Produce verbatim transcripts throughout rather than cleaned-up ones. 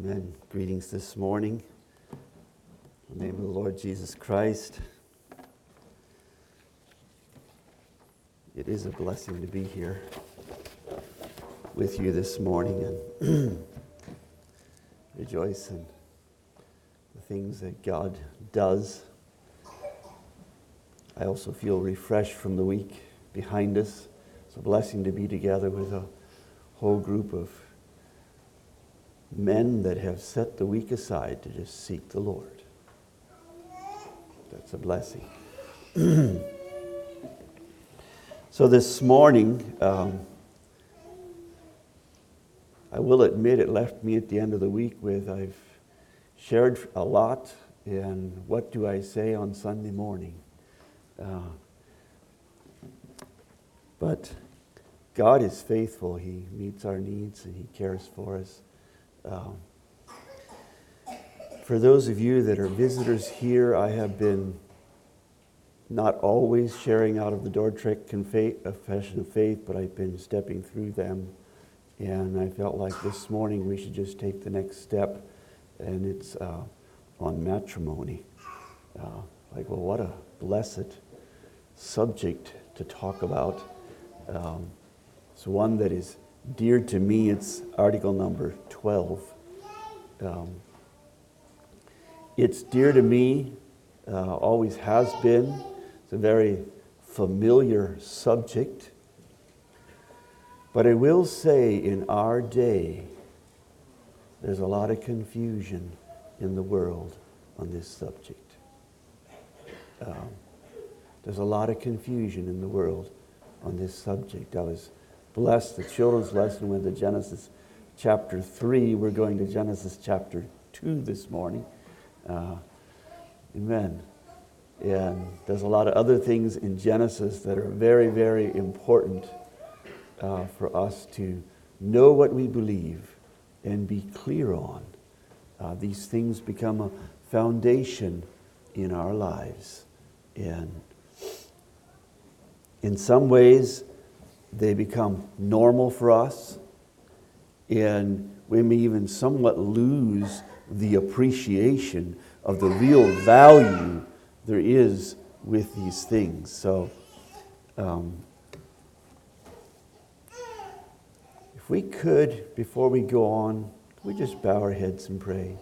Amen. Greetings this morning. In the name of the Lord Jesus Christ. It is a blessing to be here with you this morning and rejoice in the things that God does. I also feel refreshed from the week behind us. It's a blessing to be together with a whole group of men that have set the week aside to just seek the Lord. That's a blessing. So this morning, um, I will admit it left me at the end of the week with I've shared a lot, and what do I say on Sunday morning? Uh, but God is faithful. He meets our needs and He cares for us. Um, for those of you that are visitors here, I have been not always sharing out of the Dordrecht Confession of Faith, but I've been stepping through them. And I felt like this morning we should just take the next step, and it's uh, on matrimony. Uh, like, well, what a blessed subject to talk about. Um, it's one that is dear to me. It's article number twelve. Um, it's dear to me, uh, always has been. It's a very familiar subject. But I will say in our day, there's a lot of confusion in the world on this subject. Um, there's a lot of confusion in the world on this subject. I was blessed. The children's lesson went to Genesis chapter three. We're going to Genesis chapter two this morning. Uh, amen. And there's a lot of other things in Genesis that are very, very important uh, for us to know what we believe and be clear on. Uh, these things become a foundation in our lives. And in some ways, they become normal for us, and we may even somewhat lose the appreciation of the real value there is with these things. So, um, if we could, before we go on, we just bow our heads and pray.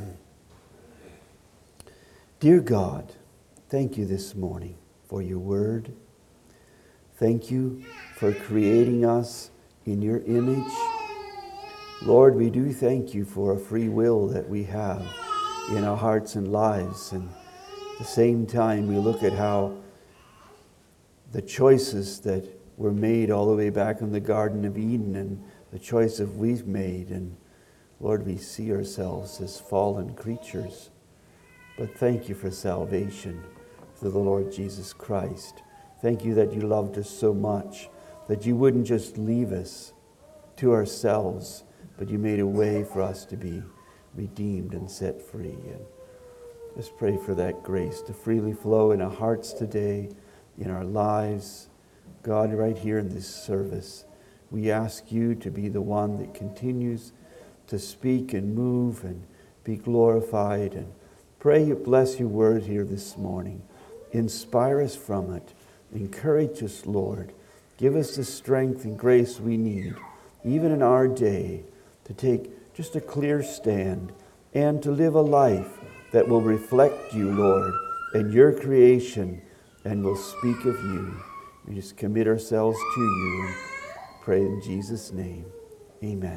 Dear God, thank you this morning for your word. Thank you for creating us in your image. Lord, we do thank you for a free will that we have in our hearts and lives. And at the same time, we look at how the choices that were made all the way back in the Garden of Eden and the choices we've made. And Lord, we see ourselves as fallen creatures. But thank you for salvation through the Lord Jesus Christ. Thank you that you loved us so much, that you wouldn't just leave us to ourselves, but you made a way for us to be redeemed and set free. And just pray for that grace to freely flow in our hearts today, in our lives. God, right here in this service, we ask you to be the one that continues to speak and move and be glorified. And pray you bless your word here this morning. Inspire us from it. Encourage us, Lord. Give us the strength and grace we need, even in our day, to take just a clear stand and to live a life that will reflect you, Lord, and your creation, and will speak of you. We just commit ourselves to you and pray in Jesus' name. Amen.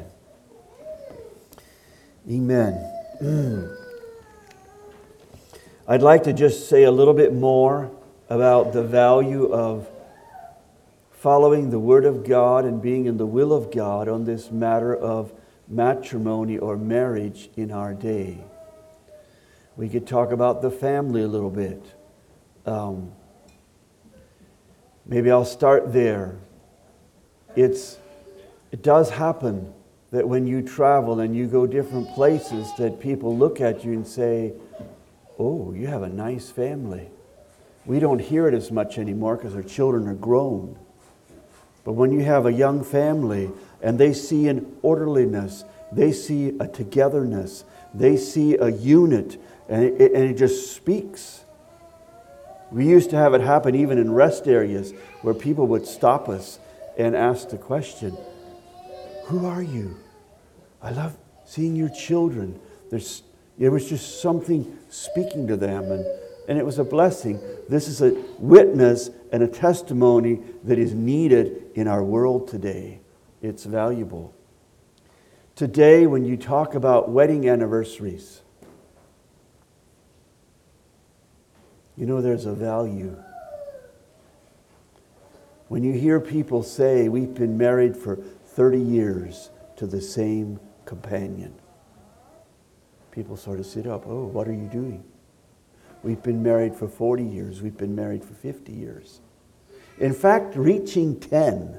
Amen. I'd like to just say a little bit more about the value of following the Word of God and being in the will of God on this matter of matrimony or marriage in our day. We could talk about the family a little bit. Um, maybe I'll start there. It's it does happen that when you travel and you go different places that people look at you and say, "Oh, you have a nice family." We don't hear it as much anymore because our children are grown. But when you have a young family and they see an orderliness They see a togetherness. They see a unit, and it, and it just speaks. We used to have it happen even in rest areas where people would stop us and ask the question, who are you? I love seeing your children. There's, there was just something speaking to them, and, and it was a blessing. This is a witness and a testimony that is needed in our world today. It's valuable. Today, when you talk about wedding anniversaries, you know there's a value. When you hear people say, we've been married for thirty years to the same companion, people sort of sit up. Oh, what are you doing? We've been married for forty years. We've been married for fifty years. In fact, reaching ten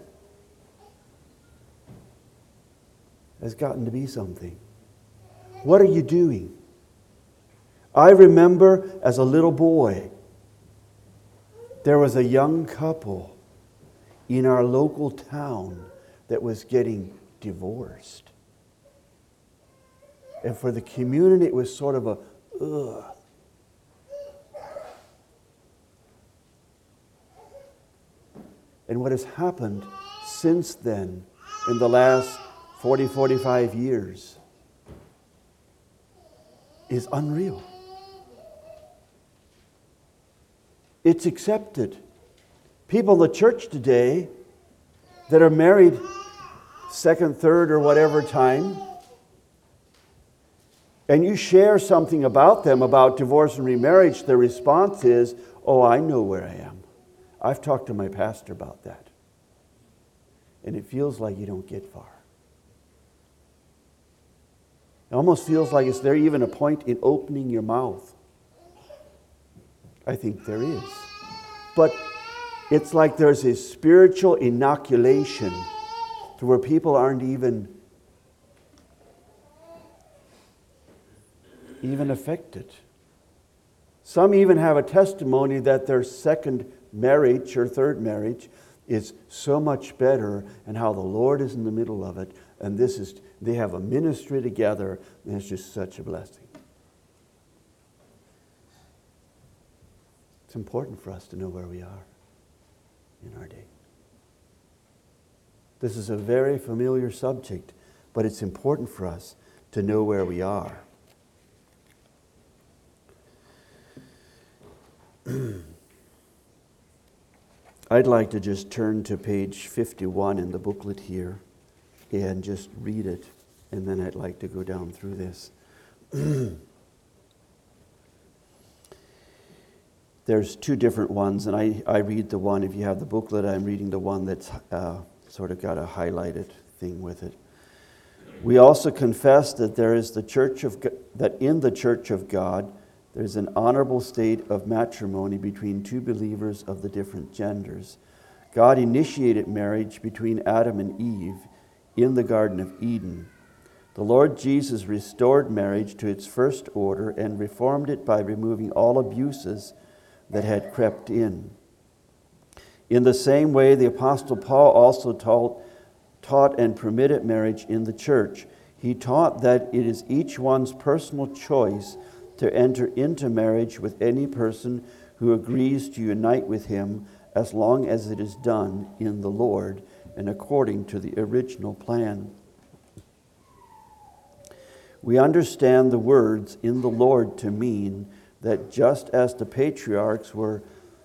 has gotten to be something. What are you doing? I remember as a little boy, there was a young couple in our local town that was getting divorced. And for the community, it was sort of a, ugh. And what has happened since then, in the last forty, forty-five years, is unreal. It's accepted. People in the church today that are married second, third, or whatever time, and you share something about them, about divorce and remarriage, their response is, oh, I know where I am. I've talked to my pastor about that. And it feels like you don't get far. It almost feels like is there even a point in opening your mouth? I think there is. But it's like there's a spiritual inoculation to where people aren't even even affected. Some even have a testimony that their second marriage or third marriage is so much better, and how the Lord is in the middle of it, and this is they have a ministry together, and it's just such a blessing. It's important for us to know where we are in our day. This is a very familiar subject, but it's important for us to know where we are. I'd like to just turn to page fifty-one in the booklet here and just read it, and then I'd like to go down through this. There's two different ones, and I, I read the one, if you have the booklet, I'm reading the one that's uh, sort of got a highlighted thing with it. We also confess that there is the church of that in the church of God, there's an honorable state of matrimony between two believers of the different genders. God initiated marriage between Adam and Eve in the Garden of Eden. The Lord Jesus restored marriage to its first order and reformed it by removing all abuses that had crept in. In the same way, the Apostle Paul also taught, taught and permitted marriage in the church. He taught that it is each one's personal choice to enter into marriage with any person who agrees to unite with him, as long as it is done in the Lord and according to the original plan. We understand the words "in the Lord" to mean that just as the patriarchs were,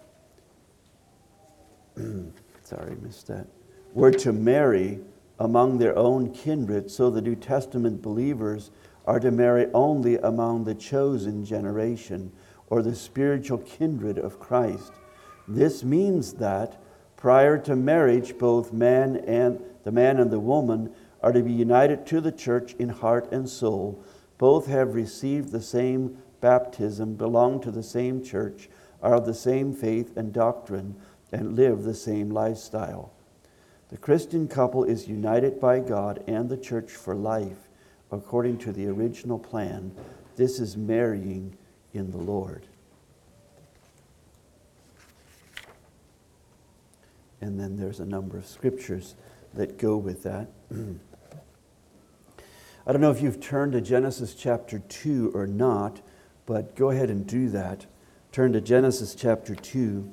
sorry, missed that, were to marry among their own kindred, so the New Testament believers are to marry only among the chosen generation, or the spiritual kindred of Christ. This means that prior to marriage, both man and the man and the woman are to be united to the church in heart and soul. Both have received the same baptism, belong to the same church, are of the same faith and doctrine, and live the same lifestyle. The Christian couple is united by God and the church for life, according to the original plan. This is marrying in the Lord. And then there's a number of scriptures that go with that. I don't know if you've turned to Genesis chapter two or not, but go ahead and do that. Turn to Genesis chapter two.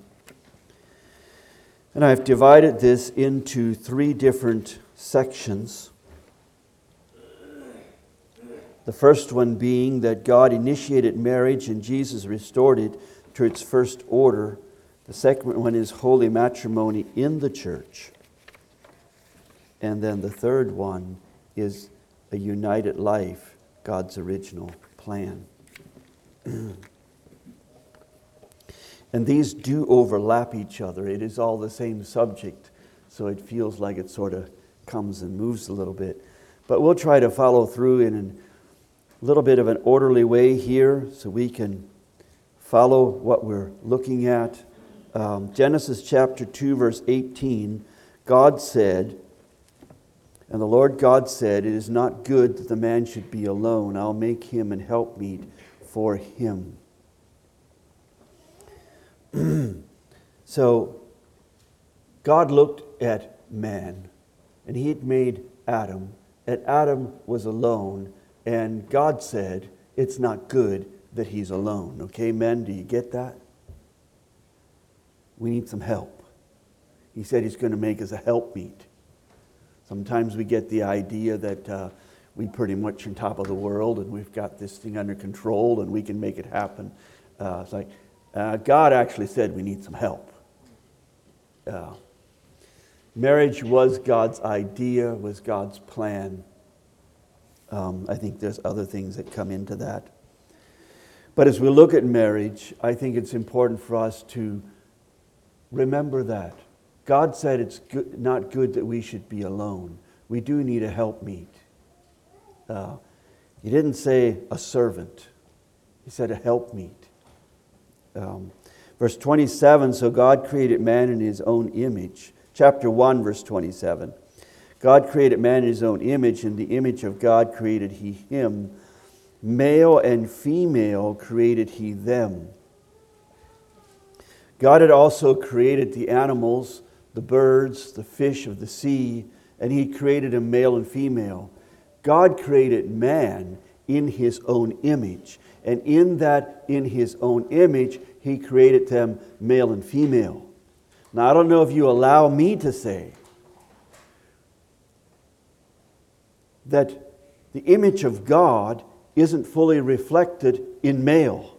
And I've divided this into three different sections. The first one being that God initiated marriage and Jesus restored it to its first order. The second one is holy matrimony in the church. And then the third one is a united life, God's original plan. And these do overlap each other. It is all the same subject, so it feels like it sort of comes and moves a little bit. But we'll try to follow through in a little bit of an orderly way here so we can follow what we're looking at. Um, Genesis chapter two, verse eighteen, God said, and the Lord God said, "It is not good that the man should be alone. I'll make him an helpmeet for him." So, God looked at man, and He had made Adam, and Adam was alone, and God said, "It's not good that he's alone." Okay, men, do you get that? We need some help. He said He's going to make us a helpmeet. Sometimes we get the idea that uh, we pretty much on top of the world and we've got this thing under control and we can make it happen. Uh, it's like, uh, God actually said we need some help. Uh, marriage was God's idea, was God's plan. Um, I think there's other things that come into that. But as we look at marriage, I think it's important for us to remember that. God said it's good, not good that we should be alone. We do need a helpmeet. Uh, he didn't say a servant. He said a helpmeet. Um, verse twenty-seven, so God created man in His own image. Chapter one, verse twenty-seven. God created man in His own image. In the image of God created He him. Male and female created He them. God had also created the animals, the birds, the fish of the sea, and He created them male and female. God created man in His own image. And in that, in His own image, He created them male and female. Now, I don't know if you allow me to say that the image of God isn't fully reflected in male.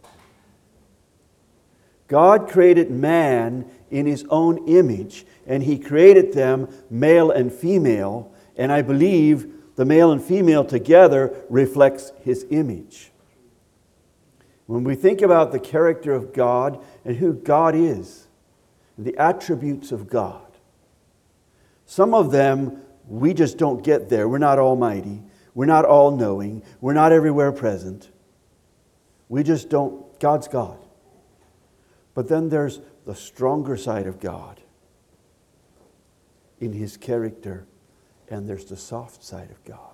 God created man in His own image, and He created them male and female, and I believe the male and female together reflects His image. When we think about the character of God and who God is, the attributes of God, some of them we just don't get there. We're not almighty. We're not all-knowing. We're not everywhere present. We just don't. God's God. But then there's the stronger side of God in His character, and there's the soft side of God.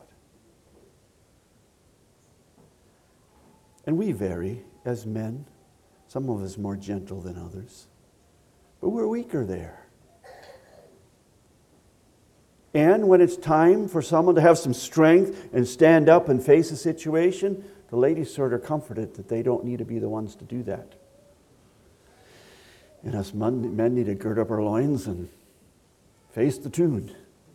And we vary as men. Some of us more gentle than others. But we're weaker there. And when it's time for someone to have some strength and stand up and face a situation, the ladies sort of comforted that they don't need to be the ones to do that. And us men, men need to gird up our loins and face the tune.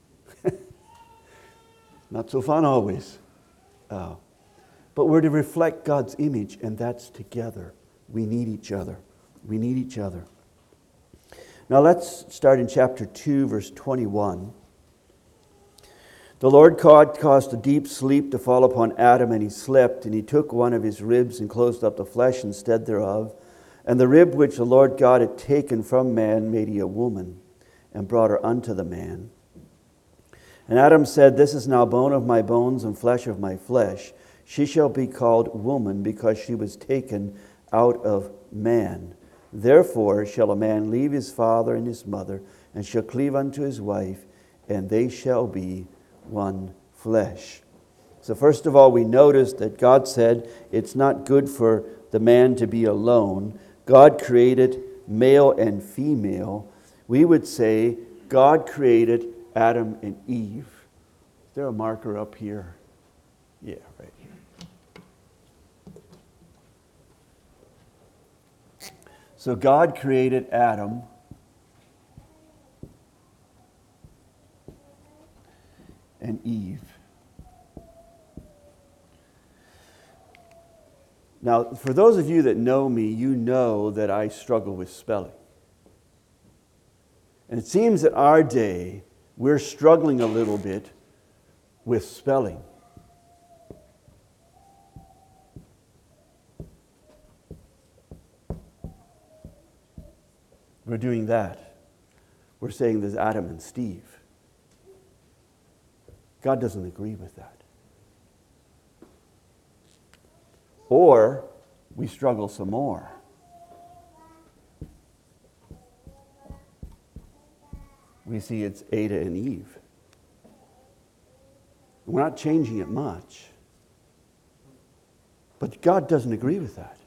Not so fun always. Uh, but we're to reflect God's image, and that's together. We need each other. We need each other. Now let's start in chapter two, verse twenty-one. The Lord God caused a deep sleep to fall upon Adam, and he slept, and He took one of his ribs and closed up the flesh instead thereof. And the rib which the Lord God had taken from man made He a woman, and brought her unto the man. And Adam said, This is now bone of my bones and flesh of my flesh. She shall be called woman, because she was taken out of man. Therefore shall a man leave his father and his mother, and shall cleave unto his wife, and they shall be one flesh. So first of all, we notice that God said it's not good for the man to be alone. God created male and female. We would say God created Adam and Eve. Is there a marker up here? Yeah, right here. So God created Adam and Eve. Now, for those of you that know me, you know that I struggle with spelling. And it seems that our day, we're struggling a little bit with spelling. We're doing that. We're saying there's Adam and Steve. God doesn't agree with that. Or we struggle some more. We see it's Ada and Eve. We're not changing it much. But God doesn't agree with that.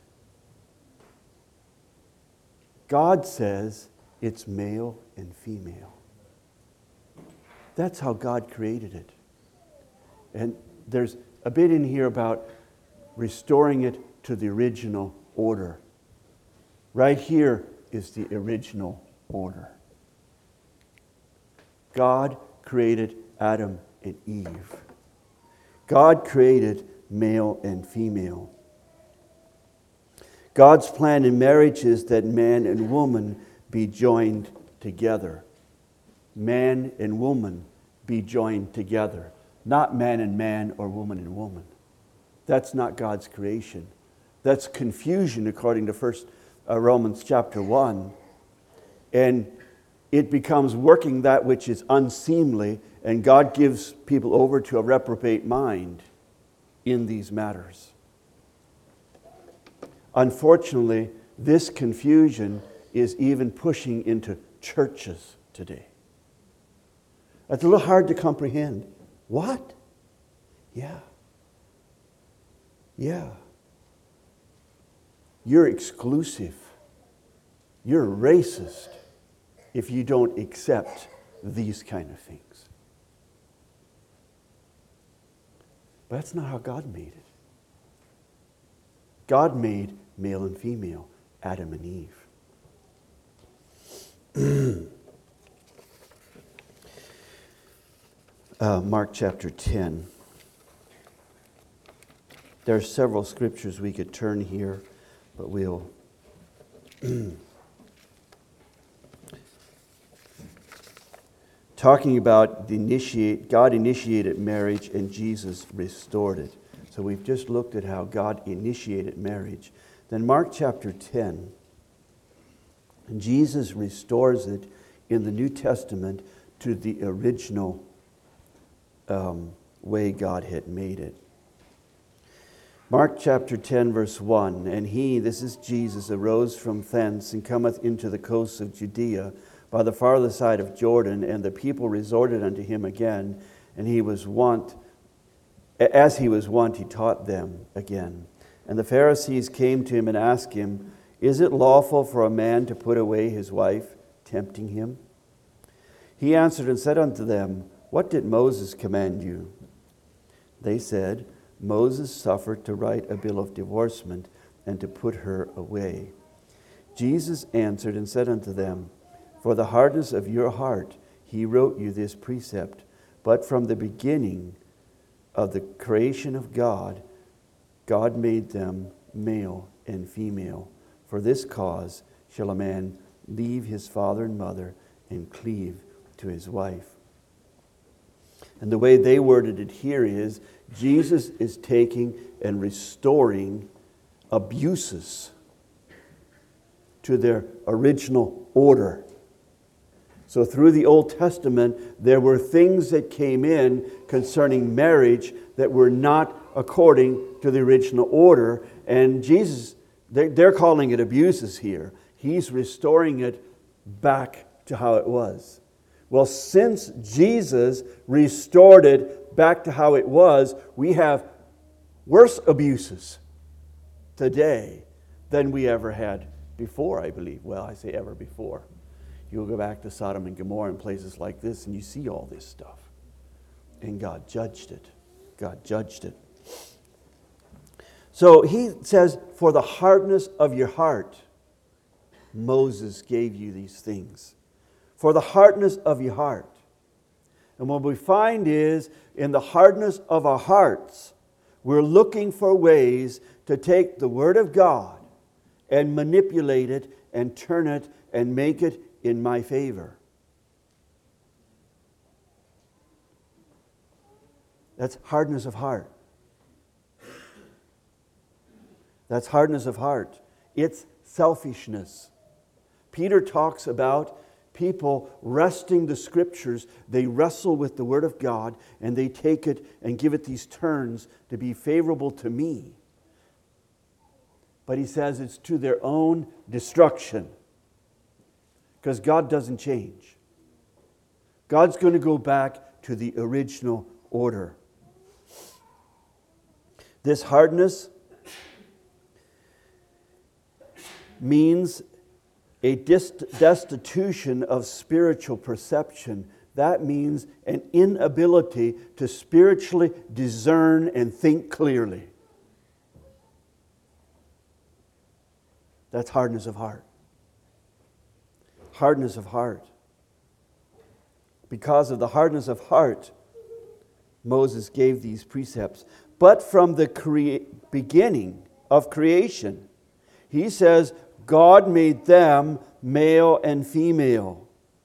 God says it's male and female. That's how God created it. And there's a bit in here about restoring it to the original order. Right here is the original order. God created Adam and Eve. God created male and female. God's plan in marriage is that man and woman be joined together. Man and woman be joined together. Not man and man or woman and woman. That's not God's creation. That's confusion according to First uh, Romans chapter one. And it becomes working that which is unseemly, and God gives people over to a reprobate mind in these matters. Unfortunately, this confusion is even pushing into churches today. It's a little hard to comprehend. What? Yeah. Yeah. You're exclusive. You're racist if you don't accept these kind of things. But that's not how God made it. God made male and female, Adam and Eve. uh, Mark chapter ten. There are several scriptures we could turn here, but we'll talking about the initiate, God initiated marriage and Jesus restored it. So we've just looked at how God initiated marriage. Then Mark chapter ten, and Jesus restores it in the New Testament to the original um, way God had made it. Mark chapter ten, verse one, and he, this is Jesus, arose from thence and cometh into the coasts of Judea by the farther side of Jordan, and the people resorted unto him again, and he was wont, as he was wont, he taught them again. And the Pharisees came to him and asked him, Is it lawful for a man to put away his wife, tempting him? He answered and said unto them, What did Moses command you? They said, Moses suffered to write a bill of divorcement and to put her away. Jesus answered and said unto them, For the hardness of your heart he wrote you this precept, but from the beginning of the creation of God, God made them male and female. For this cause shall a man leave his father and mother and cleave to his wife. And the way they worded it here is, Jesus is taking and restoring abuses to their original order. So through the Old Testament, there were things that came in concerning marriage that were not according to the original order. And Jesus, they're calling it abuses here. He's restoring it back to how it was. Well, since Jesus restored it back to how it was, we have worse abuses today than we ever had before, I believe. Well, I say ever before. You'll go back to Sodom and Gomorrah and places like this, and you see all this stuff. And God judged it. God judged it. So he says, for the hardness of your heart, Moses gave you these things. For the hardness of your heart. And what we find is, in the hardness of our hearts, we're looking for ways to take the Word of God and manipulate it and turn it and make it in my favor. That's hardness of heart. That's hardness of heart. It's selfishness. Peter talks about people wresting the Scriptures. They wrestle with the Word of God and they take it and give it these turns to be favorable to me. But he says it's to their own destruction. Because God doesn't change. God's going to go back to the original order. This hardness means a dist- destitution of spiritual perception. That means an inability to spiritually discern and think clearly. That's hardness of heart. Hardness of heart. Because of the hardness of heart, Moses gave these precepts. But from the crea- beginning of creation, he says, God made them male and female.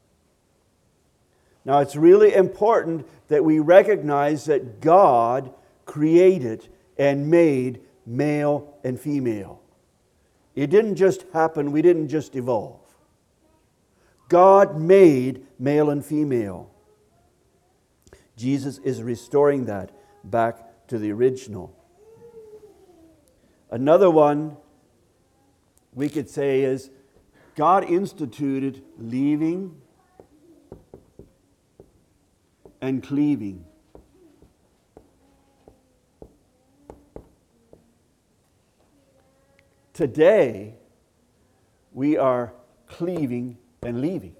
Now, it's really important that we recognize that God created and made male and female. It didn't just happen. We didn't just evolve. God made male and female. Jesus is restoring that back to the original. Another one we could say is God instituted leaving and cleaving. Today, we are cleaving and leaving.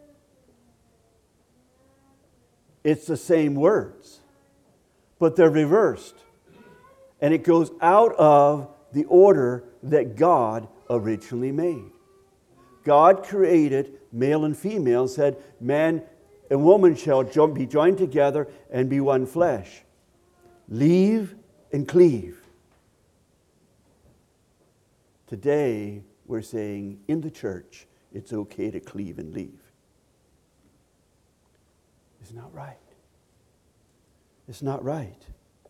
It's the same words, but they're reversed. And it goes out of the order that God originally made. God created male and female, said, man and woman shall be joined together and be one flesh. Leave and cleave. Today, we're saying in the church, it's okay to cleave and leave. It's not right. It's not right.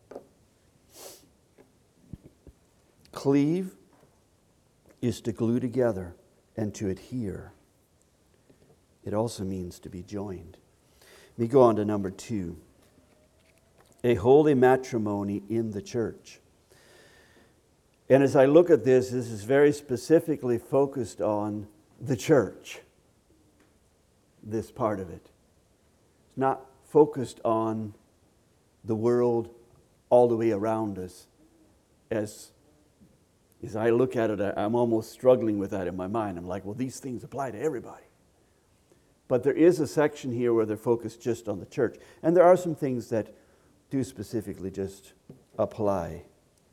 Cleave is to glue together and to adhere. It also means to be joined. Let me go on to number two. A holy matrimony in the church. And as I look at this, this is very specifically focused on the church. This part of it. It's not focused on the world all the way around us. As, as I look at it, I'm almost struggling with that in my mind. I'm like, well, these things apply to everybody. But there is a section here where they're focused just on the church. And there are some things that do specifically just apply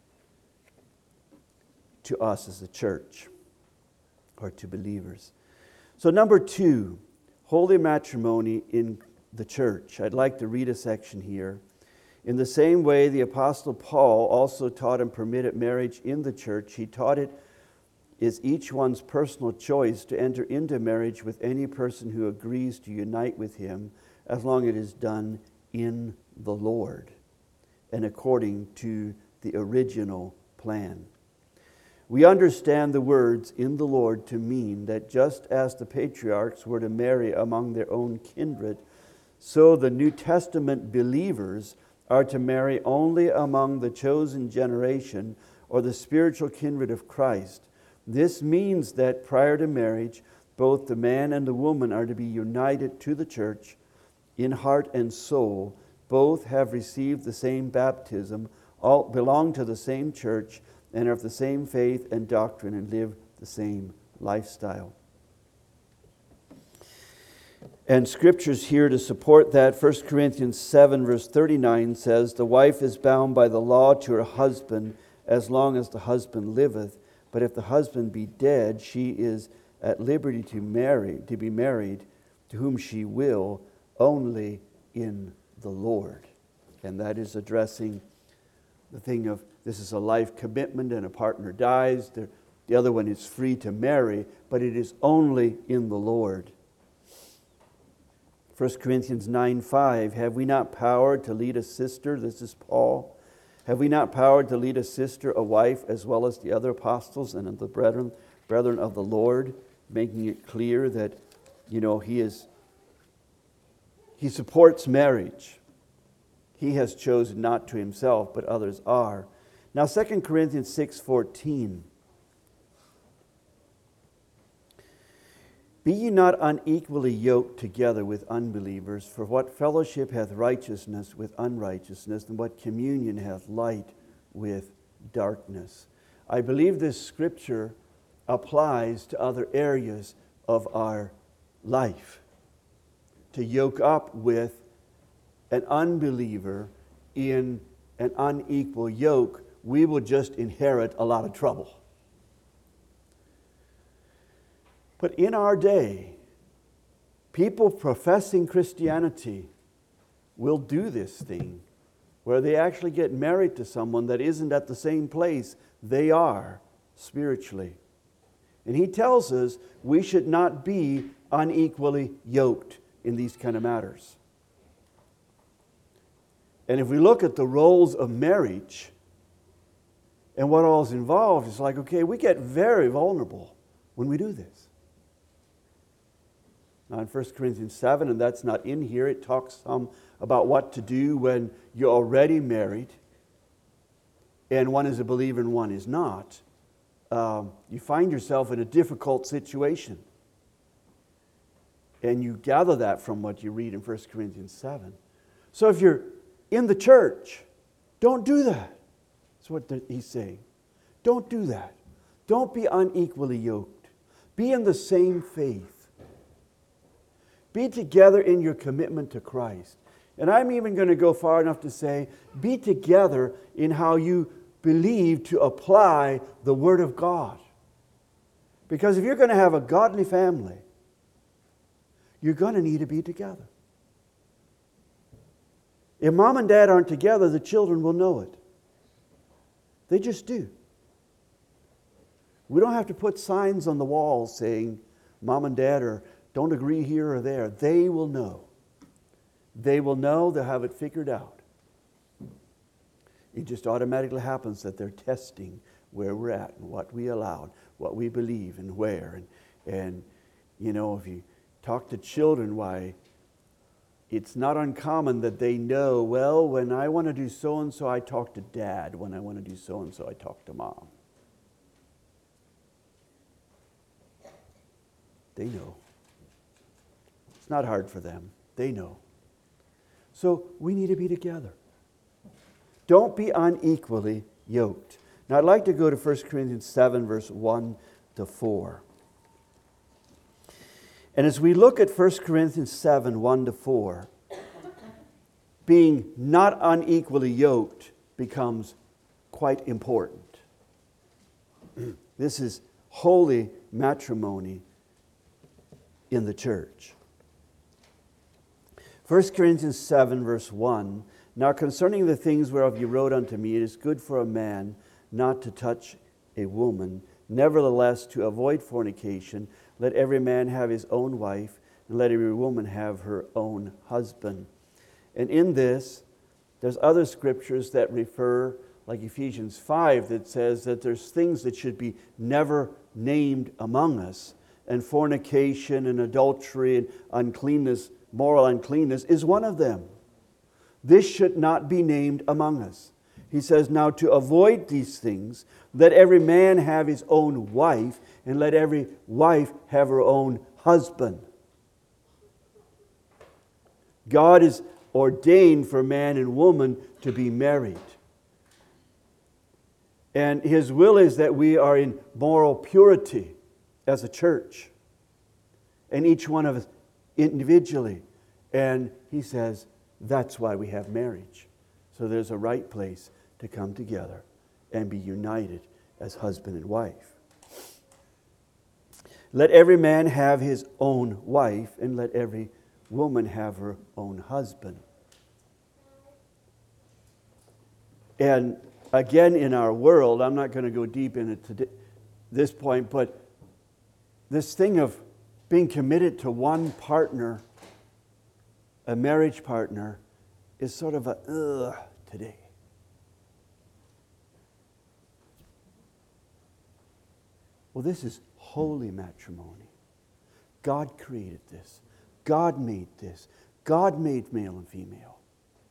to us as a church or to believers. So number two, holy matrimony in the church. I'd like to read a section here. In the same way, the Apostle Paul also taught and permitted marriage in the church. He taught it is each one's personal choice to enter into marriage with any person who agrees to unite with him, as long as it is done in the Lord and according to the original plan. We understand the words "in the Lord" to mean that just as the patriarchs were to marry among their own kindred, so the New Testament believers are to marry only among the chosen generation or the spiritual kindred of Christ. This means that prior to marriage, both the man and the woman are to be united to the church in heart and soul. Both have received the same baptism, all belong to the same church, and are of the same faith and doctrine, and live the same lifestyle. And scriptures here to support that. First Corinthians seven verse thirty-nine says, "The wife is bound by the law to her husband, as long as the husband liveth. But if the husband be dead, she is at liberty to marry, to be married to whom she will, only in the Lord. And that is addressing the thing of this is a life commitment and a partner dies. The, the other one is free to marry, but it is only in the Lord. First Corinthians nine five, have we not power to lead a sister? This is Paul. Have we not power to lead a sister, a wife, as well as the other apostles and the brethren, brethren of the Lord, making it clear that, you know, he is he supports marriage. He has chosen not to himself, but others are. Now, Second Corinthians six fourteen. Be ye not unequally yoked together with unbelievers, for what fellowship hath righteousness with unrighteousness, and what communion hath light with darkness? I believe this scripture applies to other areas of our life. To yoke up with an unbeliever in an unequal yoke, we will just inherit a lot of trouble. But in our day, people professing Christianity will do this thing where they actually get married to someone that isn't at the same place they are spiritually. And he tells us we should not be unequally yoked in these kind of matters. And if we look at the roles of marriage and what all is involved, it's like, okay, we get very vulnerable when we do this. Now in First Corinthians seven, and that's not in here, it talks some about what to do when you're already married and one is a believer and one is not. Um, you find yourself in a difficult situation. And you gather that from what you read in First Corinthians seven. So if you're in the church, don't do that. That's what he's saying. Don't do that. Don't be unequally yoked. Be in the same faith. Be together in your commitment to Christ. And I'm even going to go far enough to say, be together in how you believe to apply the Word of God. Because if you're going to have a godly family, you're going to need to be together. If mom and dad aren't together, the children will know it. They just do. We don't have to put signs on the wall saying mom and dad are don't agree here or there. They will know. They will know. They'll have it figured out. It just automatically happens that they're testing where we're at and what we allowed, what we believe and where. And, and you know, if you talk to children, why, it's not uncommon that they know, well, when I want to do so-and-so, I talk to dad. When I want to do so-and-so, I talk to mom. They know. It's not hard for them. They know. So we need to be together. Don't be unequally yoked. Now I'd like to go to First Corinthians seven, verse one to four. And as we look at First Corinthians seven, one to four, being not unequally yoked becomes quite important. This is holy matrimony in the church. First Corinthians seven, verse one, now concerning the things whereof you wrote unto me, it is good for a man not to touch a woman. Nevertheless, to avoid fornication, let every man have his own wife, and let every woman have her own husband. And in this, there's other scriptures that refer, like Ephesians five, that says that there's things that should be never named among us. And fornication and adultery and uncleanness, moral uncleanness, is one of them. This should not be named among us. He says, now to avoid these things, let every man have his own wife, and let every wife have her own husband. God has ordained for man and woman to be married. And His will is that we are in moral purity as a church. And each one of us individually. And He says, that's why we have marriage. So there's a right place to come together and be united as husband and wife. Let every man have his own wife, and let every woman have her own husband. And again, in our world, I'm not going to go deep into today, this point, but this thing of being committed to one partner, a marriage partner, is sort of a ugh today. Well, this is holy matrimony. God created this. God made this. God made male and female.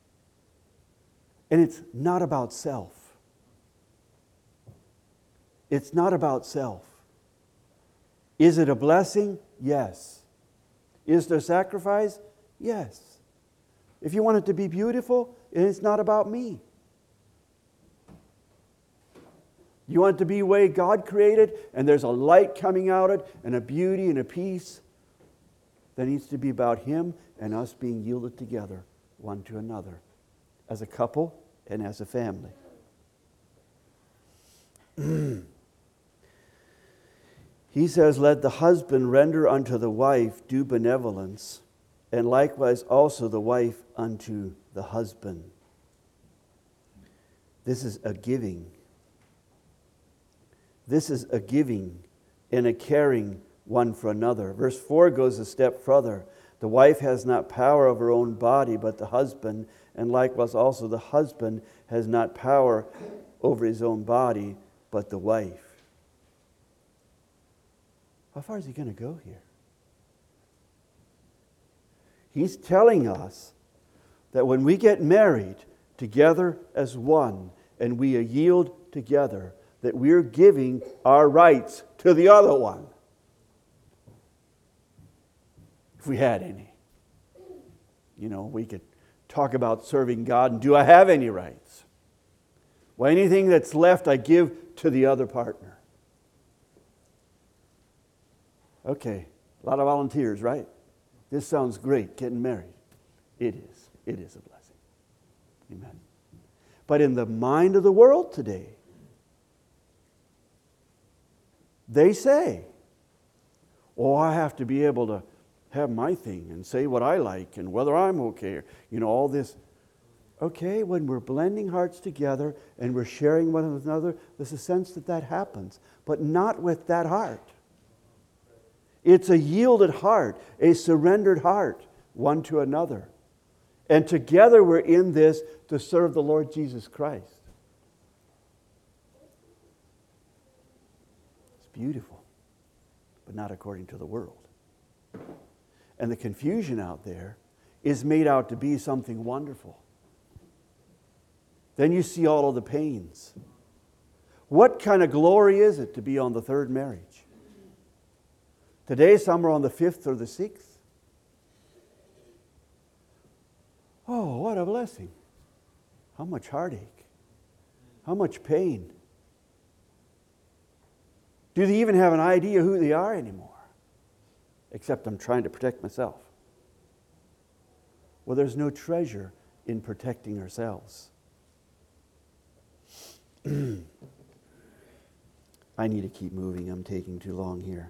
And it's not about self. It's not about self. Is it a blessing? Yes. Is there sacrifice? Yes. If you want it to be beautiful, it's not about me. You want it to be the way God created, and there's a light coming out of it, and a beauty and a peace, that needs to be about Him and us being yielded together one to another as a couple and as a family. He says, let the husband render unto the wife due benevolence, and likewise also the wife unto the husband. This is a giving. This is a giving and a caring one for another. Verse four goes a step further. The wife has not power of her own body, but the husband, and likewise also the husband has not power over his own body, but the wife. How far is he going to go here? He's telling us that when we get married together as one and we yield together, that we're giving our rights to the other one. If we had any. You know, we could talk about serving God and do I have any rights? Well, anything that's left I give to the other partner. Okay, a lot of volunteers, right? This sounds great, getting married. It is. It is a blessing. Amen. But in the mind of the world today, they say, oh, I have to be able to have my thing and say what I like and whether I'm okay. You know, all this. Okay, when we're blending hearts together and we're sharing one another, there's a sense that that happens, but not with that heart. It's a yielded heart, a surrendered heart, one to another. And together we're in this to serve the Lord Jesus Christ. It's beautiful, but not according to the world. And the confusion out there is made out to be something wonderful. Then you see all of the pains. What kind of glory is it to be on the third marriage? Today, some are on the fifth or the sixth. Oh, what a blessing. How much heartache. How much pain. Do they even have an idea who they are anymore? Except I'm trying to protect myself. Well, there's no treasure in protecting ourselves. I need to keep moving. I'm taking too long here.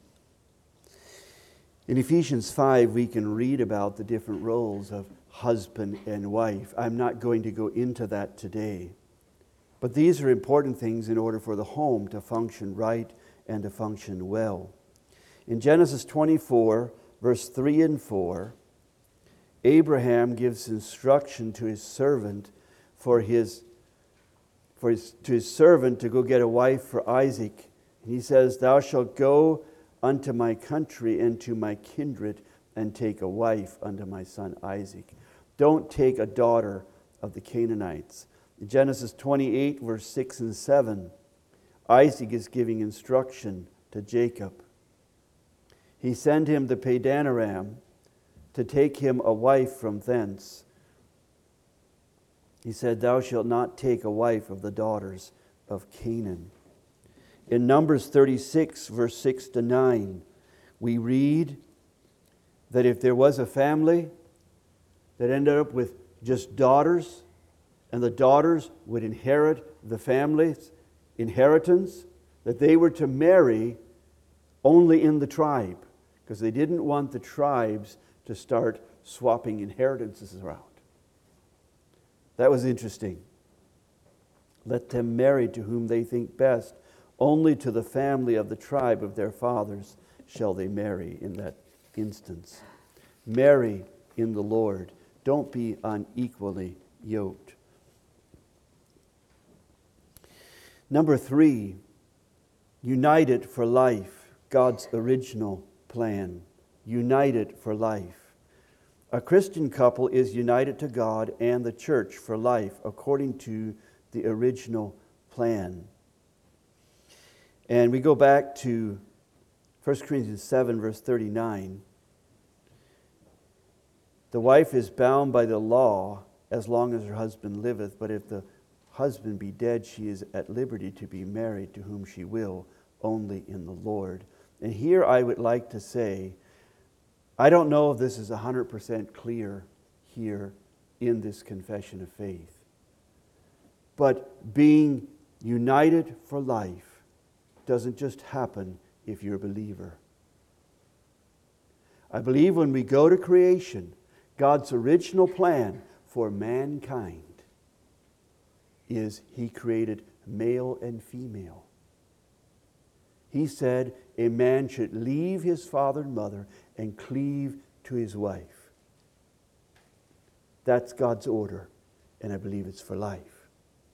In Ephesians five, we can read about the different roles of husband and wife. I'm not going to go into that today. But these are important things in order for the home to function right and to function well. In Genesis twenty-four, verse three and four, Abraham gives instruction to his servant for his, for his, to his servant to go get a wife for Isaac. And he says, thou shalt go unto my country and to my kindred, and take a wife unto my son Isaac. Don't take a daughter of the Canaanites. In Genesis twenty-eight, verse six and seven, Isaac is giving instruction to Jacob. He sent him to Padanaram to take him a wife from thence. He said, thou shalt not take a wife of the daughters of Canaan. In Numbers thirty-six, verse six to nine, we read that if there was a family that ended up with just daughters and the daughters would inherit the family's inheritance, that they were to marry only in the tribe, because they didn't want the tribes to start swapping inheritances around. That was interesting. Let them marry to whom they think best. Only to the family of the tribe of their fathers shall they marry in that instance. Marry in the Lord. Don't be unequally yoked. Number three, united for life. God's original plan. United for life. A Christian couple is united to God and the church for life according to the original plan. And we go back to First Corinthians seven, verse thirty-nine. The wife is bound by the law as long as her husband liveth, but if the husband be dead, she is at liberty to be married to whom she will, only in the Lord. And here I would like to say, I don't know if this is one hundred percent clear here in this confession of faith, but being united for life doesn't just happen if you're a believer. I believe when we go to creation, God's original plan for mankind is He created male and female. He said a man should leave his father and mother and cleave to his wife. That's God's order, and I believe it's for life.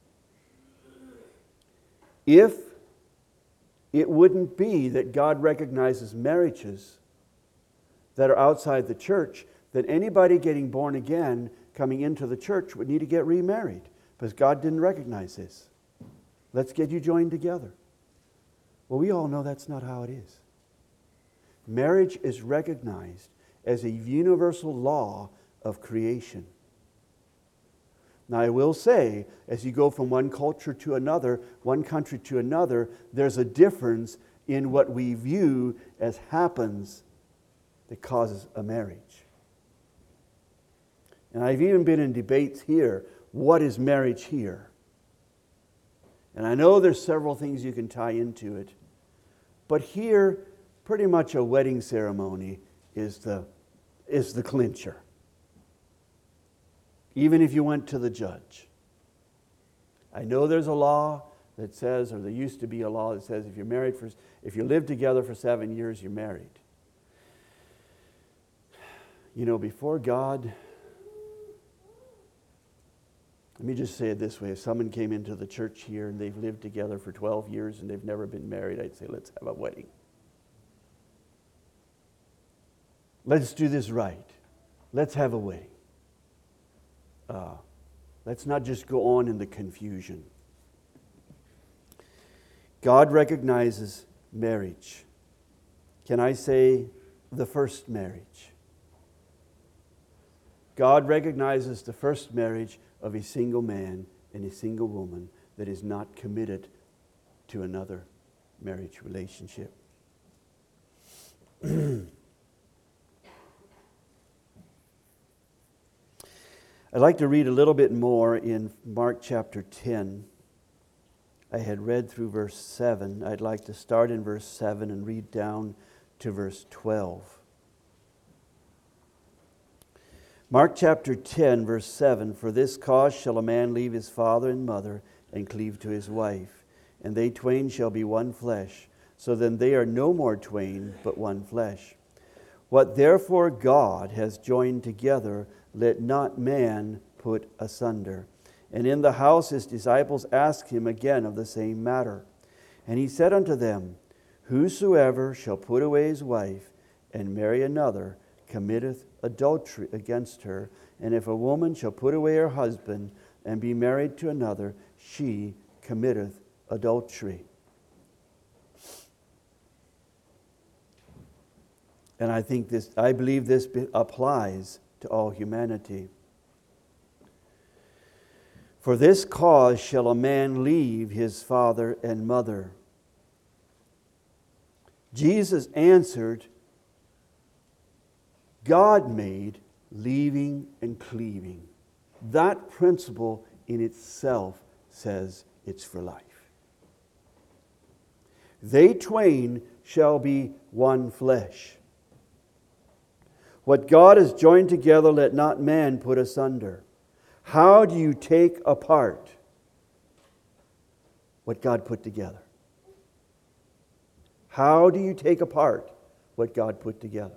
If it wouldn't be that God recognizes marriages that are outside the church, then anybody getting born again coming into the church would need to get remarried, because God didn't recognize this. Let's get you joined together. Well, we all know that's not how it is. Marriage is recognized as a universal law of creation. Now, I will say, as you go from one culture to another, one country to another, there's a difference in what we view as happens that causes a marriage. And I've even been in debates here. What is marriage here? And I know there's several things you can tie into it. But here, pretty much a wedding ceremony is the, is the clincher. Even if you went to the judge. I know there's a law that says, or there used to be a law that says, if you're married for, if you live together for seven years, you're married. You know, before God, let me just say it this way. If someone came into the church here and they've lived together for twelve years and they've never been married, I'd say, let's have a wedding. Let's do this right. Let's have a wedding. Uh, let's not just go on in the confusion. God recognizes marriage. Can I say the first marriage? God recognizes the first marriage of a single man and a single woman that is not committed to another marriage relationship. I'd like to read a little bit more in Mark chapter ten. I had read through verse seven. I'd like to start in verse seven and read down to verse twelve. Mark chapter ten, verse seven, for this cause shall a man leave his father and mother and cleave to his wife, and they twain shall be one flesh. So then they are no more twain, but one flesh. What therefore God has joined together, let not man put asunder. And in the house his disciples asked him again of the same matter. And he said unto them, whosoever shall put away his wife and marry another committeth adultery against her. And if a woman shall put away her husband and be married to another, she committeth adultery. And I think this, I believe this applies to all humanity. For this cause shall a man leave his father and mother. Jesus answered, God made leaving and cleaving. That principle in itself says it's for life. They twain shall be one flesh. What God has joined together, let not man put asunder. How do you take apart what God put together? How do you take apart what God put together?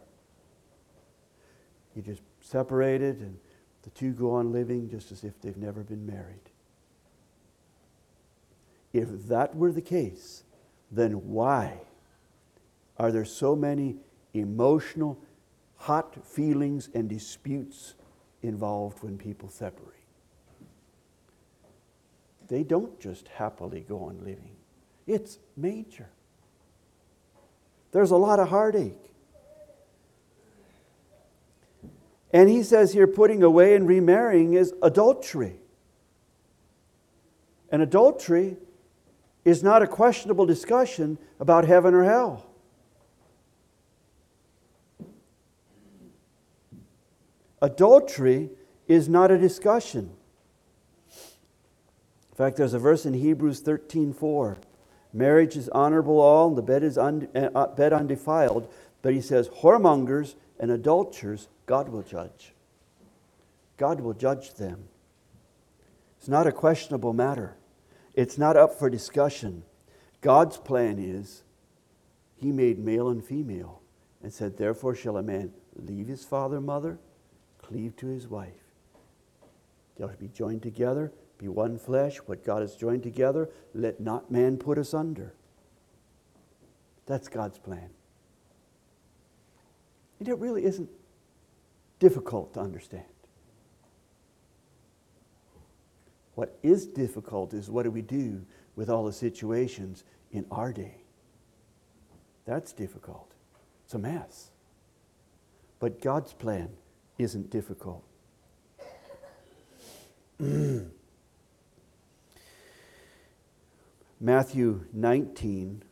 You just separate it and the two go on living just as if they've never been married. If that were the case, then why are there so many emotional, hot feelings and disputes involved when people separate? They don't just happily go on living. It's major. There's a lot of heartache. And he says here, putting away and remarrying is adultery. And adultery is not a questionable discussion about heaven or hell. Adultery is not a discussion. In fact, there's a verse in Hebrews thirteen four. Marriage is honorable all, and the bed is un, uh, bed undefiled. But he says, whoremongers and adulterers, God will judge. God will judge them. It's not a questionable matter. It's not up for discussion. God's plan is, He made male and female and said, therefore shall a man leave his father and mother, cleave to his wife. They'll be joined together, be one flesh. What God has joined together, let not man put asunder. That's God's plan. And it really isn't difficult to understand. What is difficult is what do we do with all the situations in our day? That's difficult. It's a mess. But God's plan isn't difficult. Matthew nineteen,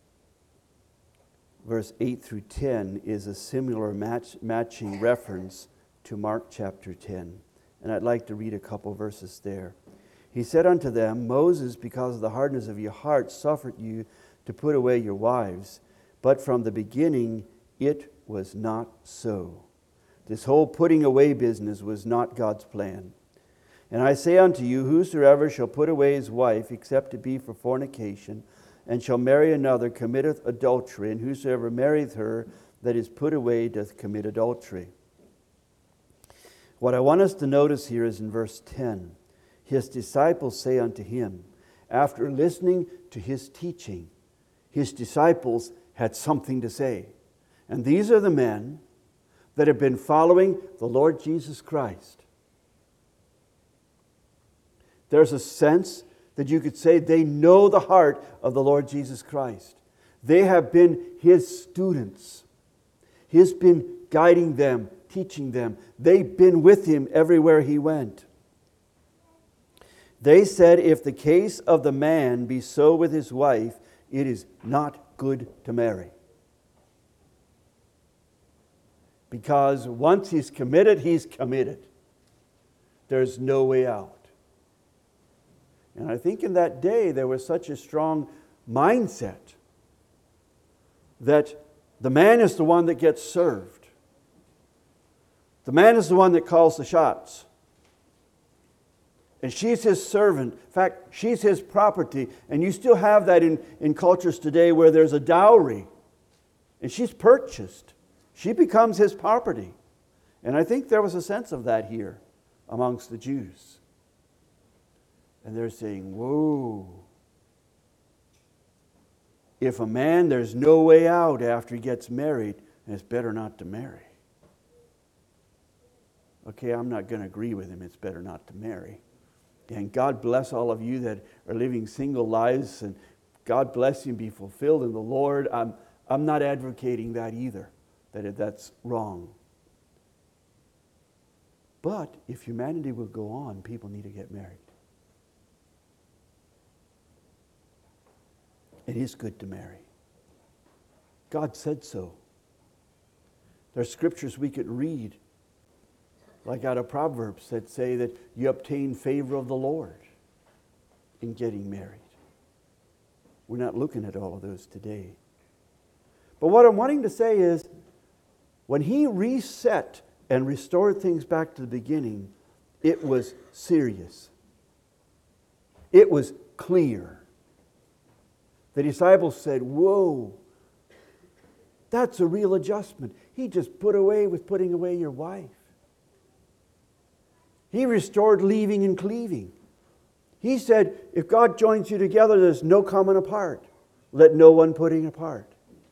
verse eight through ten, is a similar match, matching reference to Mark chapter ten. And I'd like to read a couple verses there. He said unto them, Moses, because of the hardness of your hearts, suffered you to put away your wives. But from the beginning it was not so. This whole putting away business was not God's plan. And I say unto you, whosoever shall put away his wife, except it be for fornication, and shall marry another, committeth adultery. And whosoever marrieth her that is put away doth commit adultery. What I want us to notice here is in verse ten. His disciples say unto him, after listening to his teaching, his disciples had something to say. And these are the men that have been following the Lord Jesus Christ. There's a sense that you could say they know the heart of the Lord Jesus Christ. They have been His students. He's been guiding them, teaching them. They've been with Him everywhere He went. They said, if the case of the man be so with his wife, it is not good to marry. Because once he's committed, he's committed. There's no way out. And I think in that day there was such a strong mindset that the man is the one that gets served. The man is the one that calls the shots. And she's his servant. In fact, she's his property. And you still have that in, in cultures today where there's a dowry. And she's purchased. She becomes his property. And I think there was a sense of that here amongst the Jews. And they're saying, whoa. If a man, there's no way out after he gets married, and it's better not to marry. Okay, I'm not going to agree with him. It's better not to marry. And God bless all of you that are living single lives, and God bless you and be fulfilled in the Lord. I'm, I'm not advocating that either, that that's wrong. But if humanity will go on, people need to get married. It is good to marry. God said so. There are scriptures we could read like out of Proverbs that say that you obtain favor of the Lord in getting married. We're not looking at all of those today. But what I'm wanting to say is, when he reset and restored things back to the beginning, it was serious. It was clear. The disciples said, whoa, that's a real adjustment. He just put away with putting away your wife. He restored leaving and cleaving. He said, if God joins you together, there's no coming apart. Let no one putting apart.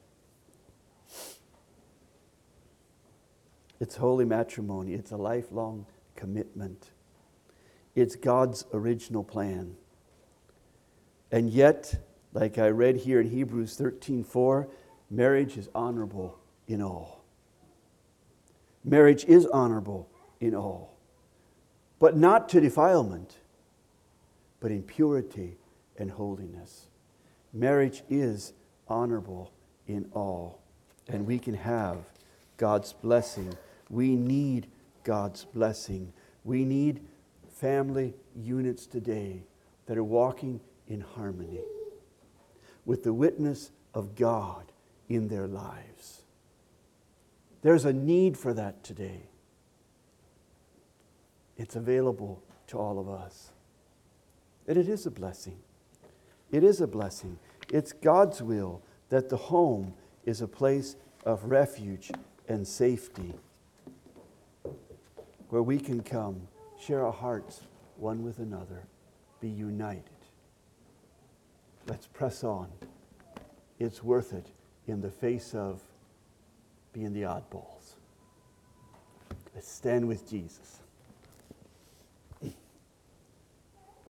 It's holy matrimony. It's a lifelong commitment. It's God's original plan. And yet, like I read here in Hebrews thirteen four, marriage is honorable in all. Marriage is honorable in all. But not to defilement, but in purity and holiness. Marriage is honorable in all. And we can have God's blessing. We need God's blessing. We need family units today that are walking in harmony with the witness of God in their lives. There's a need for that today. It's available to all of us. And it is a blessing. It is a blessing. It's God's will that the home is a place of refuge and safety where we can come, share our hearts one with another, be united. Let's press on. It's worth it in the face of being the oddballs. Let's stand with Jesus.